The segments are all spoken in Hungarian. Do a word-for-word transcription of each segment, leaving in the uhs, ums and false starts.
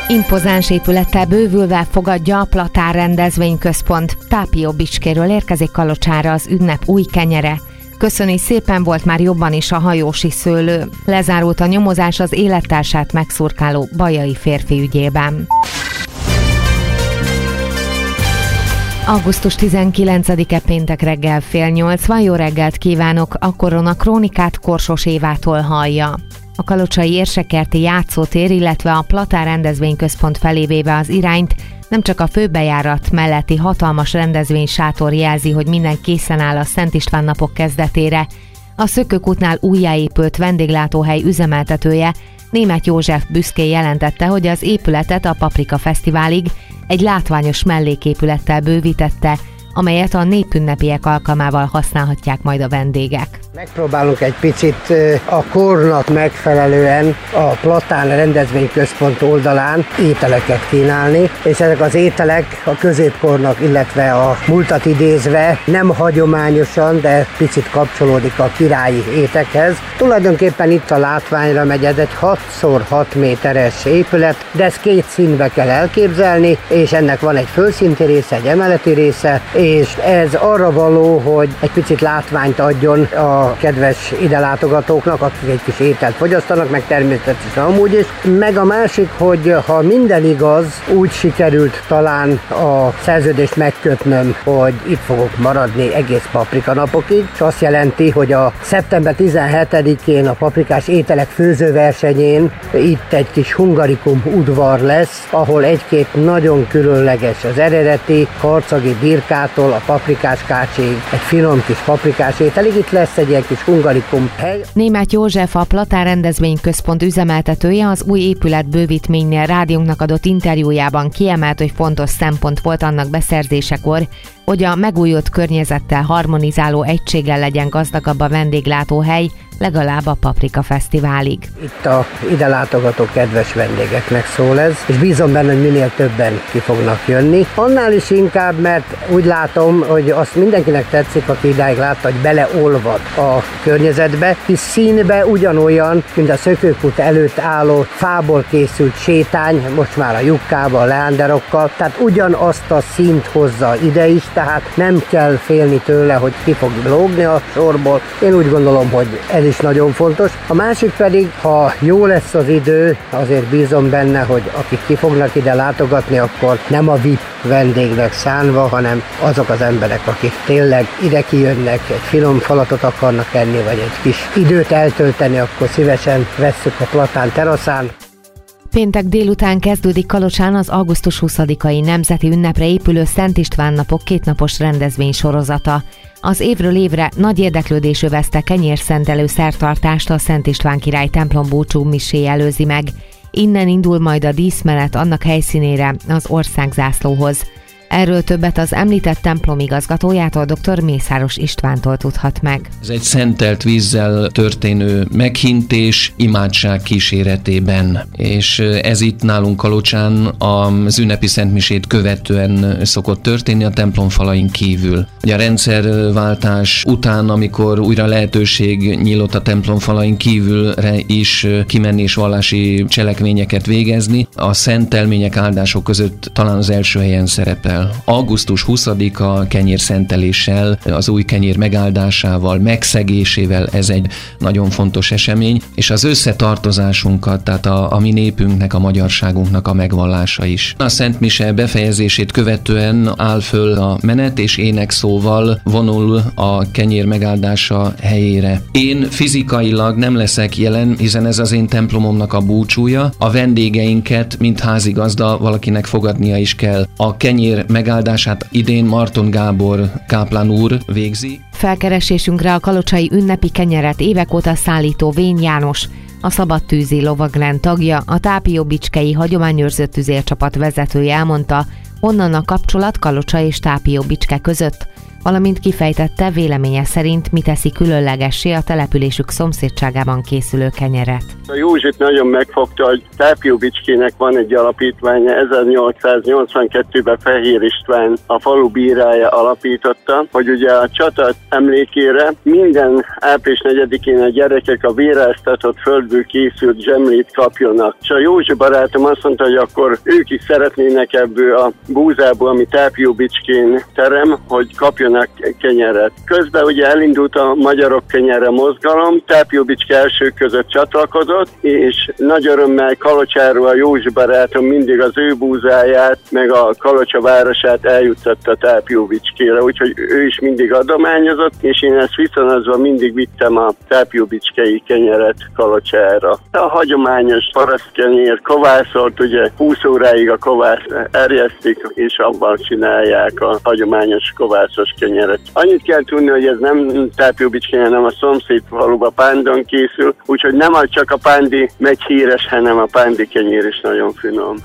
Impozáns épülettel bővülve fogadja a Platán rendezvényközpont. Tápióbicskéről érkezik Kalocsára az ünnep új kenyere. Köszöni szépen, volt már jobban is a hajósi szőlő. Lezárult a nyomozás az élettársát megszurkáló bajai férfi ügyében. augusztus tizenkilencedike péntek reggel fél nyolc van. Jó reggelt kívánok! A Korona Krónikát Korsos Évától hallja. A kalocsai Érsekerti játszótér, illetve a Platán rendezvényközpont felé véve az irányt nem csak a főbejárat melletti hatalmas rendezvénysátor jelzi, hogy minden készen áll a Szent István napok kezdetére. A Szökőkútnál újjáépült vendéglátóhely üzemeltetője, Németh József büszkén jelentette, hogy az épületet a Paprika Fesztiválig egy látványos melléképülettel bővítette, amelyet a népünnepiek alkalmával használhatják majd a vendégek. Megpróbálunk egy picit a kornak megfelelően a Platán rendezvényközpont oldalán ételeket kínálni, és ezek az ételek a középkornak, illetve a múltat idézve nem hagyományosan, de picit kapcsolódik a királyi étekhez. Tulajdonképpen itt a látványra megy, ez egy hat szor hat méteres épület, de ezt két színbe kell elképzelni, és ennek van egy földszinti része, egy emeleti része, és ez arra való, hogy egy picit látványt adjon a kedves ide látogatóknak, akik egy kis ételt fogyasztanak, meg természetesen amúgy is. Meg a másik, hogy ha minden igaz, úgy sikerült talán a szerződést megkötnöm, hogy itt fogok maradni egész paprika napokig, és azt jelenti, hogy a szeptember tizenhetedikén a paprikás ételek főzőversenyén itt egy kis hungarikum udvar lesz, ahol egy-két nagyon különleges, az eredeti karcagi birkától a paprikáskácsig, egy finom kis paprikás ételig, itt lesz egy ilyen kis hungarikum hely. Németh József, a Platán rendezvényközpont üzemeltetője, az új épület bővítménynél rádiónknak adott interjújában kiemelt, hogy fontos szempont volt annak beszerzésekor, hogy a megújult környezettel harmonizáló egységgel legyen gazdagabb a vendéglátóhely, legalább a Paprika Fesztiválig. Itt a ide látogató kedves vendégeknek szól ez, és bízom benne, hogy minél többen ki fognak jönni. Annál is inkább, mert úgy látom, hogy azt mindenkinek tetszik, aki idáig látta, hogy beleolvad a környezetbe, hisz színbe ugyanolyan, mint a Szökőkút előtt álló fából készült sétány, most már a jukkával, a leánderokkal, tehát ugyanazt a színt hozza ide is, tehát nem kell félni tőle, hogy ki fog lógni a sorból. Én úgy gondolom, hogy ez is nagyon fontos. A másik pedig, ha jó lesz az idő, azért bízom benne, hogy akik ki fognak ide látogatni, akkor nem a vé i pé vendégnek szánva, hanem azok az emberek, akik tényleg ide kijönnek, egy finom falatot akarnak enni, vagy egy kis időt eltölteni, akkor szívesen vesszük a Platán teraszán. Péntek délután kezdődik Kalocsán az augusztus huszadikai nemzeti ünnepre épülő Szent István napok kétnapos rendezvény sorozata. Az évről évre nagy érdeklődés övezte kenyérszentelő szertartást a Szent István király templom búcsú misé előzi meg. Innen indul majd a díszmenet annak helyszínére, az országzászlóhoz. Erről többet az említett templom igazgatójától, dr. Mészáros Istvántól tudhat meg. Ez egy szentelt vízzel történő meghintés imádság kíséretében, és ez itt nálunk Kalocsán az ünnepi szentmisét követően szokott történni a templom falain kívül. Ugye a rendszerváltás után, amikor újra lehetőség nyílt a templom falain kívülre is kimenni és vallási cselekményeket végezni, a szentelmények, áldások között talán az első helyen szerepel. augusztus huszadika kenyérszenteléssel, az új kenyér megáldásával, megszegésével ez egy nagyon fontos esemény, és az összetartozásunkat, tehát a, a mi népünknek, a magyarságunknak a megvallása is. A Szent Mise befejezését követően áll föl a menet, és énekszóval vonul a kenyér megáldása helyére. Én fizikailag nem leszek jelen, hiszen ez az én templomomnak a búcsúja. A vendégeinket, mint házigazda, valakinek fogadnia is kell. A kenyér megáldását idén Marton Gábor káplán úr végzi. Felkeresésünkre a kalocsai ünnepi kenyeret évek óta szállító Vén János, a Szabadtűzi Lovaglend tagja, a tápióbicskei hagyományőrző tüzércsapat vezetője elmondta, honnan a kapcsolat Kalocsa és Tápióbicske között. valamint kifejtette, véleménye szerint mi teszi különlegessé a településük szomszédságában készülő kenyeret. A József nagyon megfogta, hogy Tápióbicskének van egy alapítványa, ezernyolcszáznyolcvankettőben Fehér István, a falu bírája alapította, hogy ugye a csata emlékére minden április negyedikén a gyerekek a véráztatott földből készült zsemlét kapjonak. És a József barátom azt mondta, hogy akkor ők is szeretnének ebből a búzából, ami Tápióbicskén terem, hogy kapjanak kenyeret. Közben ugye elindult a Magyarok Kenyere mozgalom, Tápióbicske első között csatlakozott, és nagy örömmel Kalocsáról a József barátom mindig az ő búzáját, meg a Kalocsa városát eljuttatta Tápióbicskére, úgyhogy ő is mindig adományozott, és én ezt viszonozva mindig vittem a tápióbicskei kenyeret Kalocsára. A hagyományos parasztkenyér kovászolt, ugye húsz óráig a kovász erjesztik, és abban csinálják a hagyományos kovászos kenyeret. Annyit kell tudni, hogy ez nem Tápióbicskén, hanem a szomszéd faluba Pándon készül, úgyhogy nem csak a pándi megy híres, hanem a pándi kenyér is nagyon finom.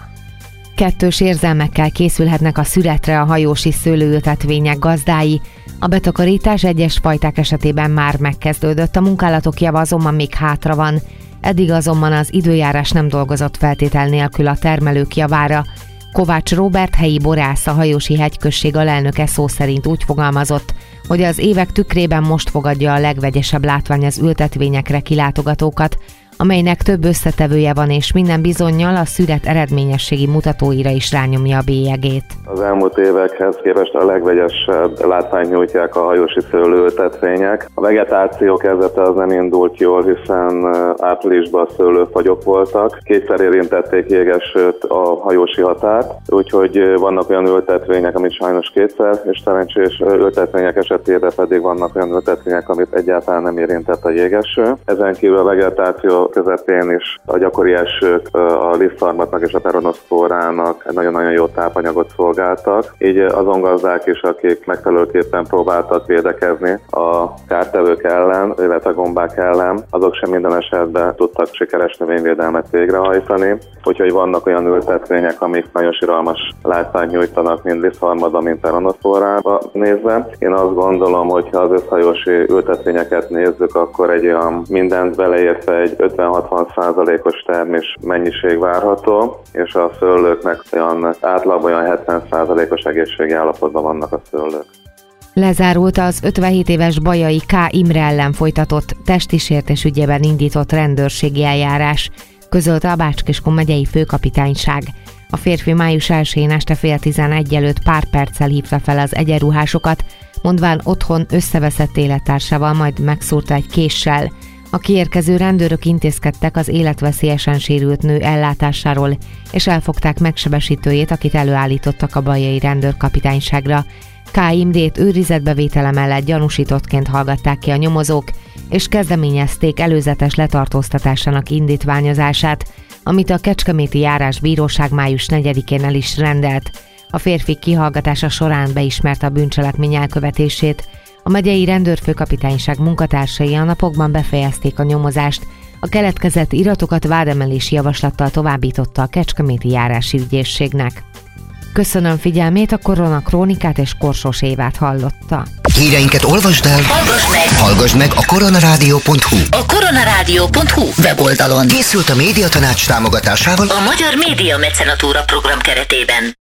Kettős érzelmekkel készülhetnek a szüretre a hajósi szőlőültetvények gazdái. A betakarítás egyes fajták esetében már megkezdődött, a munkálatok java azonban még hátra van. Eddig azonban az időjárás nem dolgozott feltétel nélkül a termelők javára. Kovács Róbert, helyi borász, a Hajósi Hegyközség alelnöke szó szerint úgy fogalmazott, hogy az évek tükrében most fogadja a legvegyesebb látvány az ültetvényekre kilátogatókat, amelynek több összetevője van, és minden bizonnyal a szüret eredményességi mutatóira is rányomja a bélyegét. Az elmúlt évekhez képest a legvegyesebb látványt nyújtják a hajósi szőlőültetvények. A vegetáció kezdete az nem indult jól, hiszen áprilisban szőlőfagyok voltak. Kétszer érintették jégesőt a hajósi határt, úgyhogy vannak olyan ültetvények, amit sajnos kétszer, és szerencsés ültetvények esetében pedig vannak olyan ültetvények, amit egyáltalán nem érintett a jégeső. Ezen kívül a vegetáció közepén is a gyakori esők a lisztharmatnak és a peronoszpórának egy nagyon-nagyon jó tápanyagot szolgáltak. Így azon gazdák is, akik megfelelőképpen próbáltak védekezni a kártevők ellen, illetve a gombák ellen, azok sem minden esetben tudtak sikeres növényvédelmet végrehajtani. Úgyhogy vannak olyan ültetvények, amik nagyon siralmas látványt nyújtanak, mind lisztharmadba, mind peronoszpórába nézve. Én azt gondolom, hogy ha az összhajósi ültetvényeket nézzük, akkor egy olyan mindent beleértve egy ötven-hatvan százalékos termés mennyiség várható, és a szőlőknek olyan átlagban olyan hetven százalékos egészségi állapotban vannak a szőlők. Lezárult az ötvenhét éves Bajai K. Imre ellen folytatott testi sértés ügyében indított rendőrségi eljárás, közölte a Bács-Kiskun megyei főkapitányság. A férfi május elsején este fél tizenegy előtt pár perccel hívta fel az egyenruhásokat, mondván otthon összeveszett élettársával, majd megszúrta egy késsel. A kiérkező rendőrök intézkedtek az életveszélyesen sérült nő ellátásáról, és elfogták megsebesítőjét, akit előállítottak a bajai rendőrkapitányságra. K. Imrét őrizetbevétele mellett gyanúsítottként hallgatták ki a nyomozók, és kezdeményezték előzetes letartóztatásának indítványozását, amit a Kecskeméti Járásbíróság május negyedikén el is rendelt. A férfi kihallgatása során beismerte a bűncselekmény elkövetését. A megyei rendőrfőkapitányság munkatársai a napokban befejezték a nyomozást, a keletkezett iratokat vádemelési javaslattal továbbította a Kecskeméti Járási Ügyészségnek. Köszönöm figyelmét, a Korona Krónikát és Korsós Évát hallotta. Híreinket olvasd el, hallgass meg, hallgass meg a koronarádió pont hu. A koronarádió pont hu weboldalon Készült a Médiatanács támogatásával a Magyar Média Mecenatúra program keretében.